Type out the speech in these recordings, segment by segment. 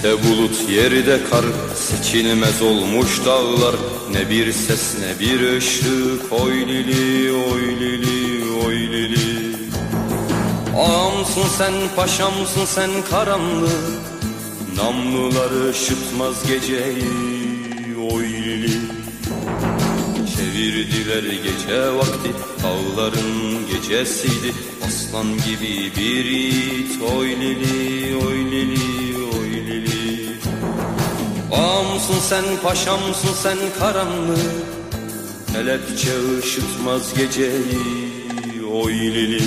Gökte bulut yerde kar, seçilmez olmuş dağlar. Ne bir ses ne bir ışık, oy lili oy lili oy lili. Ağamsın sen, paşamsın sen karanlık, namlular ışıtmaz geceyi, oy lili. Çevirdiler gece vakti, dağların gecesiydi. Aslan gibi bir yiğit, oy lili oy lili oy lili. Ağamsın sen, paşamsın sen karanlık, kelepçe ışıtmaz geceyi, oy lili.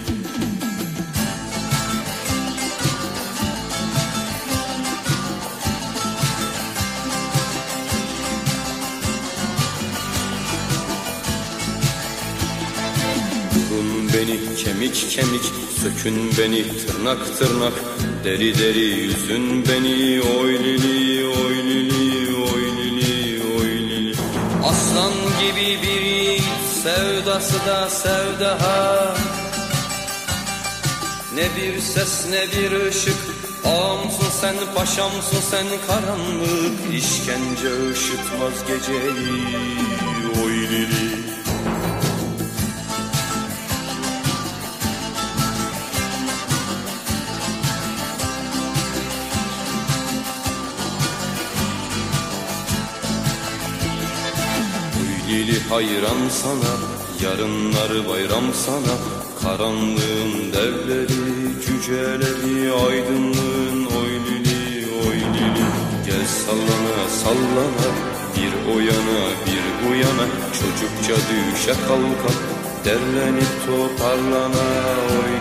Beni kemik kemik, sökün beni tırnak tırnak, deri deri yüzün beni, oy lili oy lili oy lili oy lili. Aslan gibi bir yiğit, sevdası da sevda ha. Ne bir ses ne bir ışık, ağamsın sen, paşamsın sen karanlık, işkence ışıtmaz geceyi, oy lili. Lili hayran sana, yarınları bayram sana. Karanlığın devleri, cüceleri, aydınlığın oy lili oy lili. Gel sallana sallana, bir o yana bir bu yana. Çocukça düşe kalka, derlenip toparlana, oy